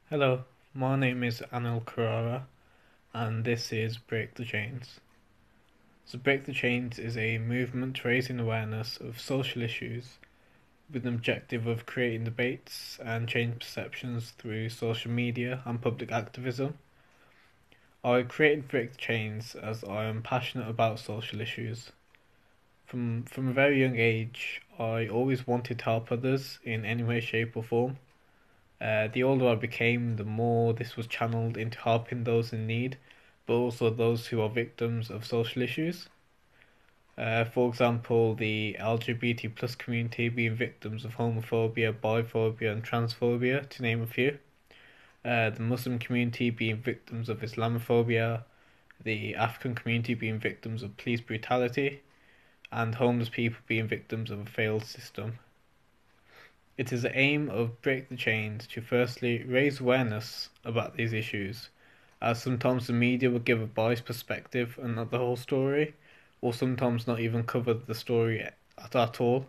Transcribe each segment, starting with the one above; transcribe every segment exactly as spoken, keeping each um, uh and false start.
Hello, my name is Anil Carrara, and this is Break the Chains. So, Break the Chains is a movement raising awareness of social issues with the objective of creating debates and change perceptions through social media and public activism. I created Break the Chains as I am passionate about social issues. From from a very young age, I always wanted to help others in any way, shape, or form. Uh, the older I became, the more this was channeled into helping those in need, but also those who are victims of social issues. Uh, for example, the L G B T plus community being victims of homophobia, biphobia, and transphobia, to name a few. Uh, the Muslim community being victims of Islamophobia, the African community being victims of police brutality, and homeless people being victims of a failed system. It is the aim of Break the Chains to firstly raise awareness about these issues, as sometimes the media will give a biased perspective and not the whole story, or sometimes not even cover the story at, at all.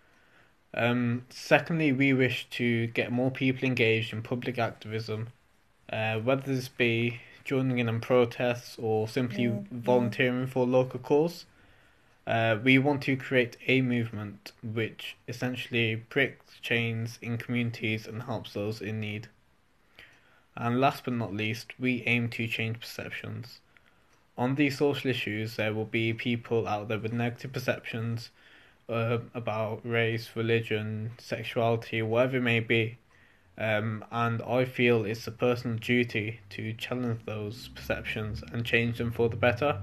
Um, secondly, we wish to get more people engaged in public activism, uh, whether this be joining in on protests or simply volunteering for a local cause. Uh, we want to create a movement which essentially breaks chains in communities and helps those in need. And last but not least, we aim to change perceptions. On these social issues, there will be people out there with negative perceptions uh, about race, religion, sexuality, whatever it may be. Um, and I feel it's a personal duty to challenge those perceptions and change them for the better.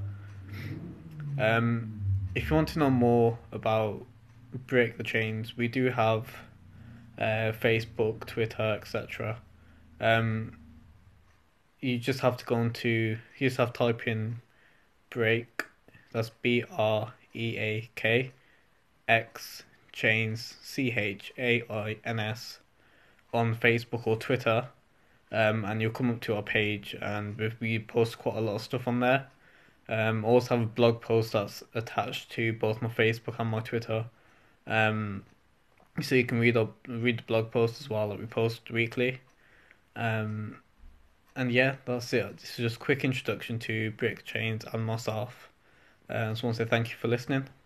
Um, if you want to know more about Break the Chains, we do have uh, Facebook, Twitter, et cetera. Um, you just have to go into, you just have to type in Break, that's B R E A K, X, Chains, C H A I N S, on Facebook or Twitter, um, and you'll come up to our page, and we we post quite a lot of stuff on there. Um, I also have a blog post that's attached to both my Facebook and my Twitter. Um, so you can read up read the blog post as well that we post weekly. Um, and yeah, that's it. This is just a quick introduction to Break Chains and myself. Uh, I just want to say thank you for listening.